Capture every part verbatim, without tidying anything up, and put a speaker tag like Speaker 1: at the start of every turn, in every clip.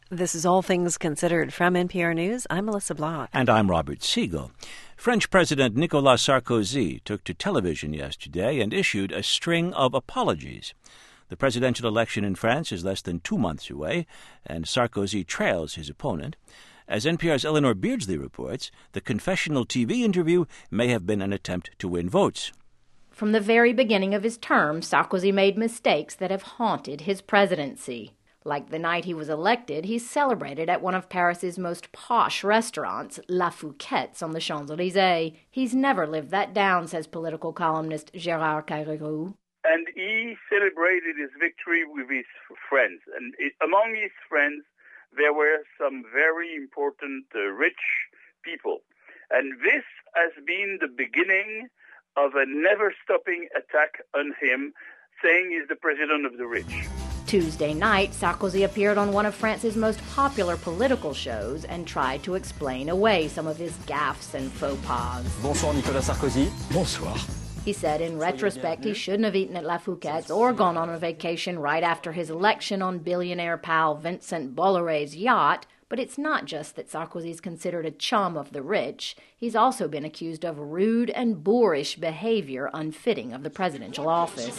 Speaker 1: This is All Things Considered from N P R News. I'm Melissa Block.
Speaker 2: And I'm Robert Siegel. French President Nicolas Sarkozy took to television yesterday and issued a string of apologies. The presidential election in France is less than two months away, and Sarkozy trails his opponent. As N P R's Eleanor Beardsley reports, the confessional T V interview may have been an attempt to win votes.
Speaker 3: From the very beginning of his term, Sarkozy made mistakes that have haunted his presidency. Like the night he was elected, he celebrated at one of Paris's most posh restaurants, La Fouquette's on the Champs-Élysées. He's never lived that down, says political columnist Gérard Carreyrou.
Speaker 4: And he celebrated his victory with his friends. And it, among his friends, there were some very important uh, rich people. And this has been the beginning of a never-stopping attack on him, saying he's the president of the rich.
Speaker 3: Tuesday night, Sarkozy appeared on one of France's most popular political shows and tried to explain away some of his gaffes and faux pas.
Speaker 5: Bonsoir, Nicolas Sarkozy. Bonsoir.
Speaker 3: He said in retrospect he shouldn't have eaten at La Fouquette's or gone on a vacation right after his election on billionaire pal Vincent Bolloré's yacht. But it's not just that Sarkozy's considered a chum of the rich. He's also been accused of rude and boorish behavior unfitting of the presidential office.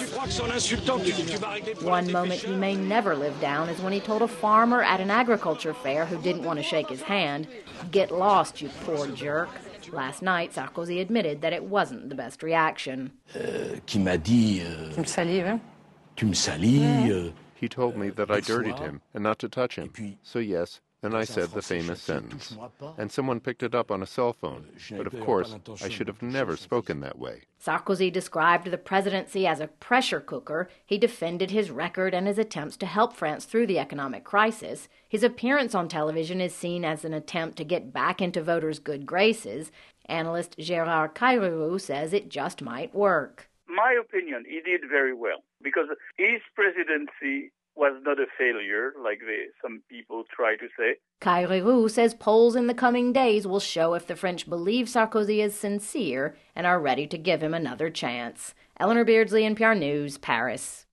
Speaker 3: One moment he may never live down is when he told a farmer at an agriculture fair who didn't want to shake his hand, "Get lost, you poor jerk." Last night, Sarkozy admitted that it wasn't the best reaction.
Speaker 5: Uh, qui m'a dit, uh,
Speaker 6: tu me salis, hein?
Speaker 5: Tu me salis. Uh,
Speaker 7: he told me that I dirtied him and not to touch him. So yes, and I said the famous sentence. And someone picked it up on a cell phone. But of course, I should have never spoken that way.
Speaker 3: Sarkozy described the presidency as a pressure cooker. He defended his record and his attempts to help France through the economic crisis. His appearance on television is seen as an attempt to get back into voters' good graces. Analyst Gérard Carreyrou says it just might work.
Speaker 4: My opinion, he did very well, because his presidency was not a failure, like they, some people try to say.
Speaker 3: Carreyrou says polls in the coming days will show if the French believe Sarkozy is sincere and are ready to give him another chance. Eleanor Beardsley, N P R News, Paris.